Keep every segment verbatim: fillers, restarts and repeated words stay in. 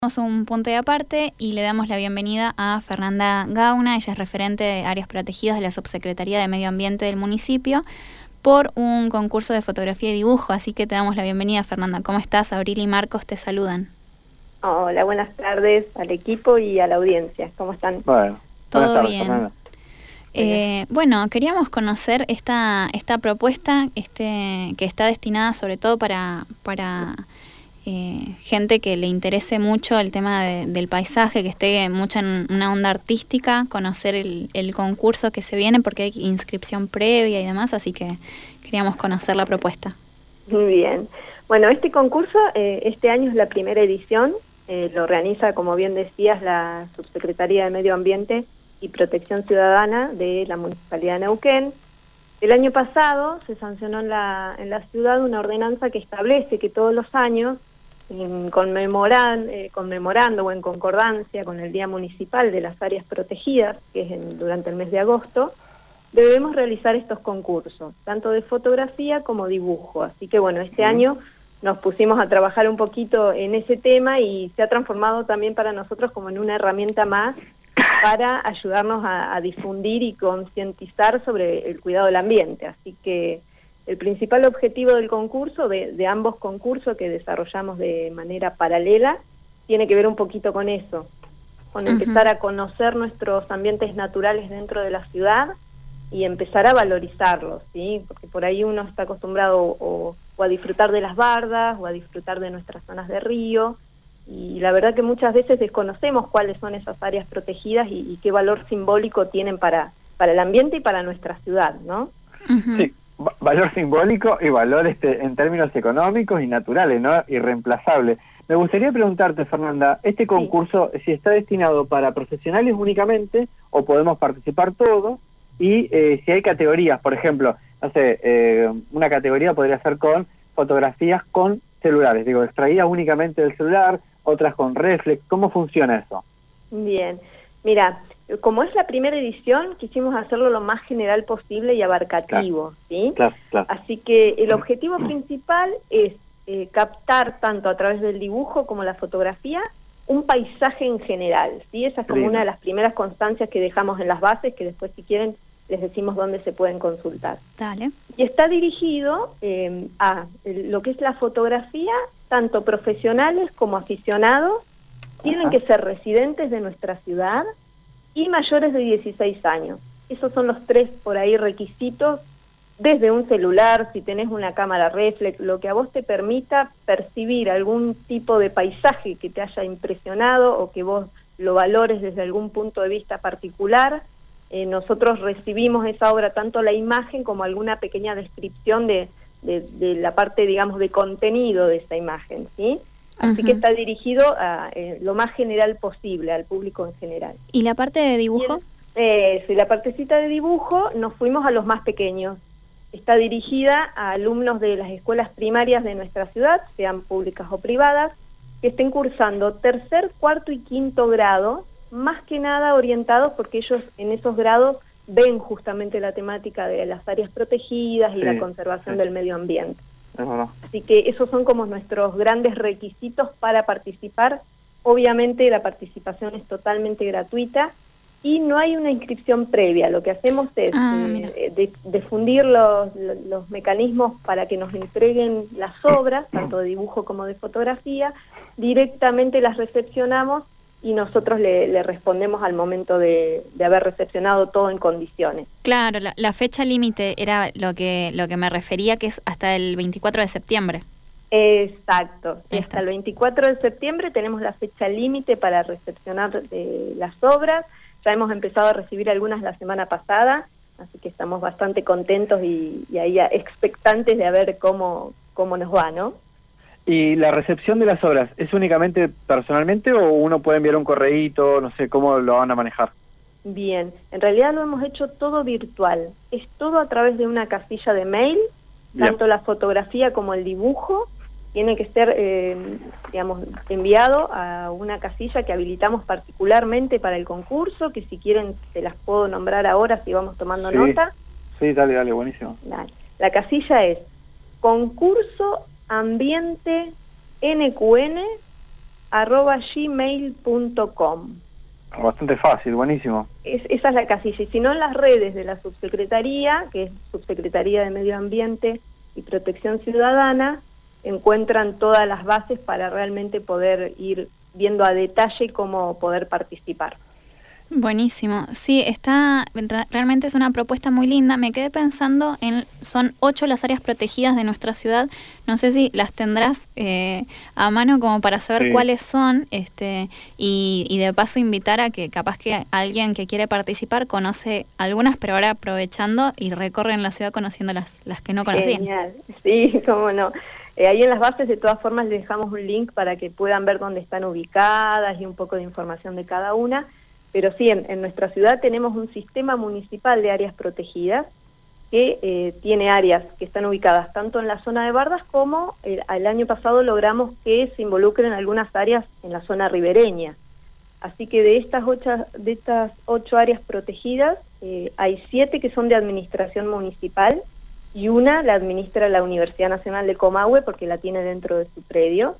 Un punto de aparte y le damos la bienvenida a Fernanda Gauna. Ella es referente de áreas protegidas de la Subsecretaría de Medio Ambiente del municipio por un concurso de fotografía y dibujo, así que te damos la bienvenida, Fernanda. ¿Cómo estás? Abril y Marcos te saludan. Hola, buenas tardes al equipo y a la audiencia. ¿Cómo están? Bueno, todo tardes, bien. Fernanda. Eh, bueno, queríamos conocer esta esta propuesta este que está destinada sobre todo para para eh, gente que le interese mucho el tema de, del paisaje, que esté mucho en una onda artística, conocer el, el concurso que se viene porque hay inscripción previa y demás, así que queríamos conocer la propuesta. Muy bien. Bueno, este concurso eh, este año es la primera edición, eh, lo organiza, como bien decías, la Subsecretaría de Medio Ambiente y Protección Ciudadana de la Municipalidad de Neuquén. El año pasado se sancionó en la, en la ciudad una ordenanza que establece que todos los años, en conmemoran, eh, conmemorando o en concordancia con el Día Municipal de las Áreas Protegidas, que es en, durante el mes de agosto, debemos realizar estos concursos, tanto de fotografía como dibujo. Así que bueno, este año nos pusimos a trabajar un poquito en ese tema y se ha transformado también para nosotros como en una herramienta más para ayudarnos a, a difundir y concientizar sobre el cuidado del ambiente. Así que el principal objetivo del concurso, de, de ambos concursos que desarrollamos de manera paralela, tiene que ver un poquito con eso, con uh-huh. empezar a conocer nuestros ambientes naturales dentro de la ciudad y empezar a valorizarlos, ¿sí? Porque por ahí uno está acostumbrado o, o a disfrutar de las bardas o a disfrutar de nuestras zonas de río, y la verdad que muchas veces desconocemos cuáles son esas áreas protegidas y, y qué valor simbólico tienen para, para el ambiente y para nuestra ciudad, ¿no? Uh-huh. Sí, valor simbólico y valor este, en términos económicos y naturales, ¿no? Irreemplazable. Me gustaría preguntarte, Fernanda, ¿este concurso sí. si está destinado para profesionales únicamente o podemos participar todos? Y eh, si hay categorías, por ejemplo, no sé, eh, una categoría podría ser con fotografías con celulares, digo, extraídas únicamente del celular, otras con reflex. ¿Cómo funciona eso? Bien, mira, como es la primera edición, quisimos hacerlo lo más general posible y abarcativo, claro. ¿sí? Claro, claro. Así que el objetivo principal es eh, captar tanto a través del dibujo como la fotografía un paisaje en general, ¿sí? Esa es como sí. una de las primeras constancias que dejamos en las bases, que después si quieren les decimos dónde se pueden consultar. Dale. Y está dirigido eh, a lo que es la fotografía, tanto profesionales como aficionados, tienen que ser residentes de nuestra ciudad y mayores de dieciséis años. Esos son los tres por ahí requisitos, desde un celular, si tenés una cámara reflex, lo que a vos te permita percibir algún tipo de paisaje que te haya impresionado o que vos lo valores desde algún punto de vista particular. Eh, nosotros recibimos esa obra, tanto la imagen como alguna pequeña descripción de, de, de la parte, digamos, de contenido de esa imagen, ¿sí? Así uh-huh. que está dirigido a eh, lo más general posible, al público en general. ¿Y la parte de dibujo? Y el, eh, sí, la partecita de dibujo nos fuimos a los más pequeños. Está dirigida a alumnos de las escuelas primarias de nuestra ciudad, sean públicas o privadas, que estén cursando tercer, cuarto y quinto grado, más que nada orientados porque ellos en esos grados ven justamente la temática de las áreas protegidas y sí, la conservación sí. del medio ambiente. Uh-huh. Así que esos son como nuestros grandes requisitos para participar. Obviamente la participación es totalmente gratuita y no hay una inscripción previa. Lo que hacemos es ah, eh, de, difundir los, los mecanismos para que nos entreguen las obras, tanto de dibujo como de fotografía, directamente las recepcionamos y nosotros le, le respondemos al momento de, de haber recepcionado todo en condiciones. Claro, la, la fecha límite era lo que lo que me refería, que es hasta el veinticuatro de septiembre. Exacto, hasta el veinticuatro de septiembre tenemos la fecha límite para recepcionar eh, las obras. Ya hemos empezado a recibir algunas la semana pasada, así que estamos bastante contentos y, y ahí expectantes de ver cómo, cómo nos va, ¿no? ¿Y la recepción de las obras es únicamente personalmente o uno puede enviar un correíto, no sé, cómo lo van a manejar? Bien, en realidad lo hemos hecho todo virtual, es todo a través de una casilla de mail, Bien. tanto la fotografía como el dibujo, tiene que ser, eh, digamos, enviado a una casilla que habilitamos particularmente para el concurso, que si quieren se las puedo nombrar ahora si vamos tomando sí. nota. Sí, dale, dale, buenísimo. Dale. La casilla es concurso ambiente N Q N arroba gmail punto com. Bastante fácil, buenísimo. Es, esa es la casilla. Y si no, en las redes de la Subsecretaría, que es Subsecretaría de Medio Ambiente y Protección Ciudadana, encuentran todas las bases para realmente poder ir viendo a detalle cómo poder participar. Buenísimo. Sí, está realmente es una propuesta muy linda. Me quedé pensando en, son ocho las áreas protegidas de nuestra ciudad. No sé si las tendrás eh, a mano como para saber sí. cuáles son, este, y, y de paso invitar a que capaz que alguien que quiere participar conoce algunas, pero ahora aprovechando y recorren la ciudad conociendo las, las que no conocían. Genial, sí, cómo no. Eh, ahí en las bases de todas formas les dejamos un link para que puedan ver dónde están ubicadas y un poco de información de cada una. Pero sí, en, en nuestra ciudad tenemos un sistema municipal de áreas protegidas que eh, tiene áreas que están ubicadas tanto en la zona de Bardas como el, el año pasado logramos que se involucren algunas áreas en la zona ribereña. Así que de estas ocho, de estas ocho áreas protegidas eh, hay siete que son de administración municipal y una la administra la Universidad Nacional de Comahue porque la tiene dentro de su predio.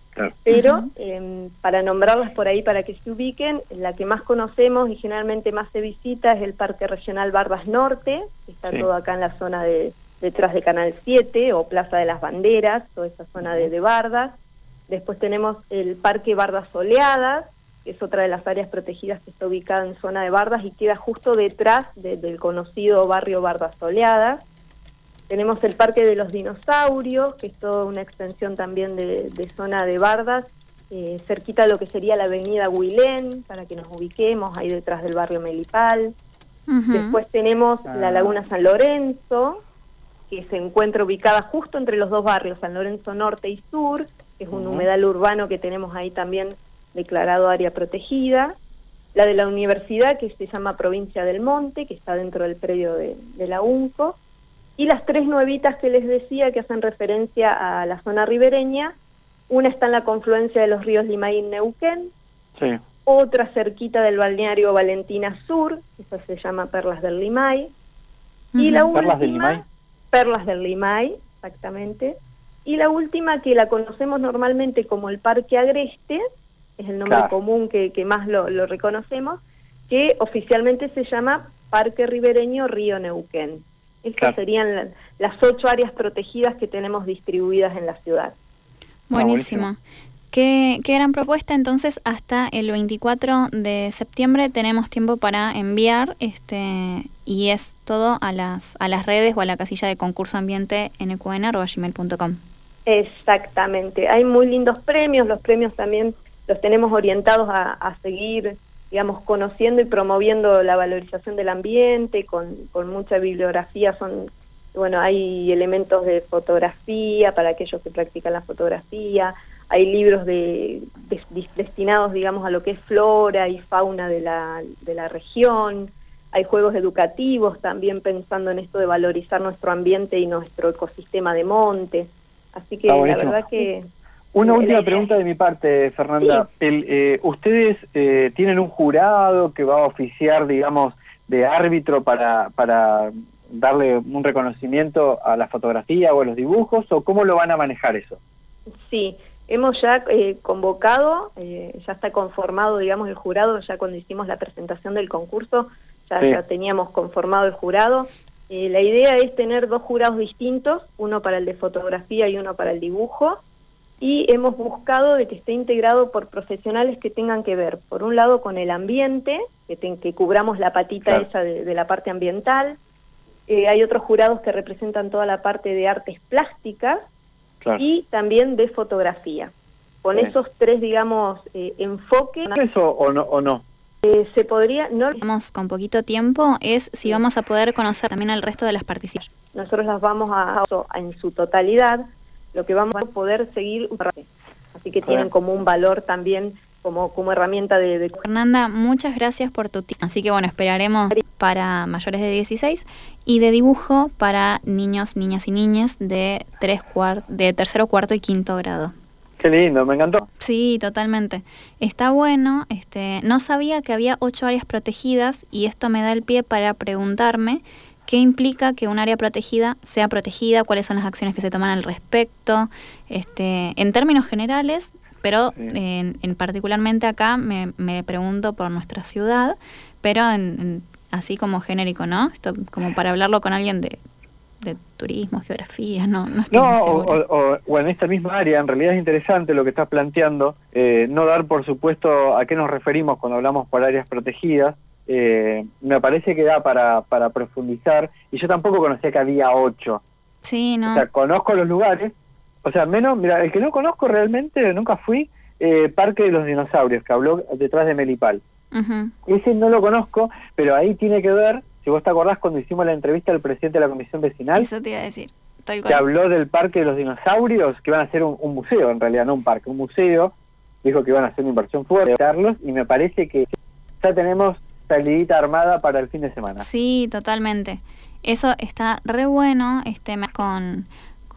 Pero uh-huh. eh, para nombrarlas por ahí para que se ubiquen, la que más conocemos y generalmente más se visita es el Parque Regional Bardas Norte, que está sí. todo acá en la zona de detrás de Canal siete o Plaza de las Banderas, toda esa zona de, de Bardas. Después tenemos el Parque Bardas Soleadas, que es otra de las áreas protegidas que está ubicada en zona de Bardas y queda justo detrás de, del conocido barrio Bardas Soleadas. Tenemos el Parque de los Dinosaurios, que es toda una extensión también de, de zona de Bardas, eh, cerquita de lo que sería la avenida Huilén, para que nos ubiquemos, ahí detrás del barrio Melipal. Uh-huh. Después tenemos ah. la Laguna San Lorenzo, que se encuentra ubicada justo entre los dos barrios, San Lorenzo Norte y Sur, que es un uh-huh. humedal urbano que tenemos ahí también declarado área protegida. La de la universidad, que se llama Provincia del Monte, que está dentro del predio de, de la UNCO. Y las tres nuevitas que les decía que hacen referencia a la zona ribereña, una está en la confluencia de los ríos Limay y Neuquén, sí. otra cerquita del balneario Valentina Sur, esa se llama Perlas del Limay, uh-huh. y la última, ¿Perlas del Limay? Perlas del Limay, exactamente, y la última que la conocemos normalmente como el Parque Agreste, es el nombre claro. común que, que más lo, lo reconocemos, que oficialmente se llama Parque Ribereño Río Neuquén. Estas claro. serían la, las ocho áreas protegidas que tenemos distribuidas en la ciudad. Buenísimo. Ah, buenísimo. Qué, qué gran propuesta. Entonces, hasta el veinticuatro de septiembre tenemos tiempo para enviar, este y es todo a las a las redes o a la casilla de concurso ambiente en n q n arroba gmail punto com. Exactamente. Hay muy lindos premios. Los premios también los tenemos orientados a, a seguir, digamos, conociendo y promoviendo la valorización del ambiente, con, con mucha bibliografía. Son, bueno, hay elementos de fotografía para aquellos que practican la fotografía, hay libros de, de, de destinados, digamos, a lo que es flora y fauna de la, de la región, hay juegos educativos también pensando en esto de valorizar nuestro ambiente y nuestro ecosistema de monte, así que la verdad que... Una última pregunta de mi parte, Fernanda. Sí. El, eh, ¿Ustedes eh, tienen un jurado que va a oficiar, digamos, de árbitro para, para darle un reconocimiento a la fotografía o a los dibujos? ¿O cómo lo van a manejar eso? Sí, hemos ya eh, convocado, eh, ya está conformado, digamos, el jurado. Ya cuando hicimos la presentación del concurso, ya, sí. ya teníamos conformado el jurado. Eh, la idea es tener dos jurados distintos, uno para el de fotografía y uno para el dibujo. Y hemos buscado de que esté integrado por profesionales que tengan que ver, por un lado, con el ambiente, que, te, que cubramos la patita claro. esa de, de la parte ambiental. Eh, hay otros jurados que representan toda la parte de artes plásticas claro. y también de fotografía. Con sí. esos tres, digamos, eh, enfoques... ¿Eso o no? O no? Eh, se podría... no Vamos con poquito tiempo, es si sí. vamos a poder conocer también al resto de las participantes. Nosotros las vamos a, a en su totalidad, lo que vamos a poder seguir, así que tienen como un valor también como, como herramienta de, de... Fernanda, muchas gracias por tu tiempo. Así que bueno, esperaremos para mayores de dieciséis y de dibujo para niños, niñas y niñas de tres cuart de tercero, cuarto y quinto grado. Qué lindo, me encantó. Sí, totalmente. Está bueno, este, no sabía que había ocho áreas protegidas y esto me da el pie para preguntarme qué implica que un área protegida sea protegida, cuáles son las acciones que se toman al respecto. Este, en términos generales, pero Sí. en, en particularmente acá me, me pregunto por nuestra ciudad, pero en, en- así como genérico, ¿no? Esto como para hablarlo con alguien de, de turismo, geografía, no, no estoy No, muy o, segura. o- o- o en esta misma área, en realidad es interesante lo que estás planteando, eh, no dar por supuesto a qué nos referimos cuando hablamos por áreas protegidas, eh, me parece que da para, para profundizar, y yo tampoco conocía que había ocho, Sí, o no. sea, conozco los lugares, o sea, menos, mira, el que no conozco realmente, nunca fui, eh, Parque de los Dinosaurios, que habló detrás de Melipal. Ujú. Ese no lo conozco, pero ahí tiene que ver, si vos te acordás cuando hicimos la entrevista al presidente de la Comisión Vecinal, Eso te iba a decir, tal que cual. habló del Parque de los Dinosaurios, que iban a hacer un, un museo, en realidad, no un parque, un museo, dijo que iban a hacer una inversión fuerte, Carlos, y me parece que ya tenemos salidita armada para el fin de semana. Sí, totalmente. Eso está re bueno, este, más con,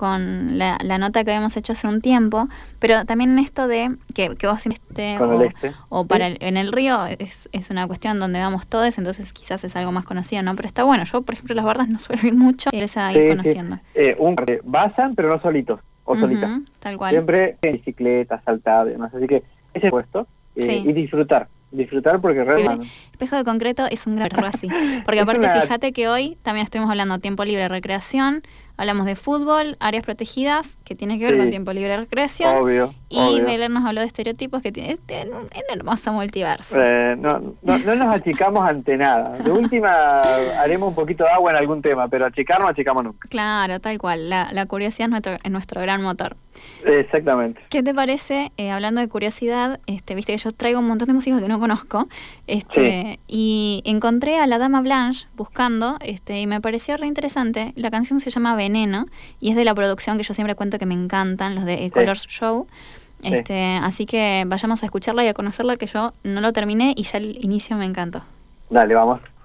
con la, la nota que habíamos hecho hace un tiempo, pero también en esto de que, que vos este, Con o, el este. o para Sí. el- en el río es, es una cuestión donde vamos todos, entonces quizás es algo más conocido, ¿no? Pero está bueno. Yo, por ejemplo, las bardas no suelo ir mucho, y a ir Sí, conociendo. sí. Eh, un vasan, pero no solitos, o Ujú, solitas. tal cual. Siempre en bicicleta, saltar, y demás. Así que ese puesto, eh, Sí. y disfrutar, disfrutar porque realmente... Espejo de concreto es un gran verlo así. Porque Es aparte, una- fíjate que hoy también estuvimos hablando tiempo libre, recreación, hablamos de fútbol, áreas protegidas, que tiene que ver Sí. con tiempo libre, recreación. Obvio, Y obvio. Belén nos habló de estereotipos, que tiene este, un, un hermoso multiverso. Eh, no, no, no nos achicamos ante nada. De última haremos un poquito de agua en algún tema, pero achicar no achicamos nunca. Claro, tal cual. La, la curiosidad es nuestro, es nuestro gran motor. Exactamente. ¿Qué te parece, eh, hablando de curiosidad, este, viste que yo traigo un montón de músicos que no conozco, este, y encontré a la Dama Blanche buscando, este, y me pareció re interesante. La canción se llama Veneno, y es de la producción que yo siempre cuento que me encantan, los de Colors Show. Sí. Este, así que vayamos a escucharla y a conocerla, que yo no lo terminé y ya el inicio me encantó. Dale, vamos.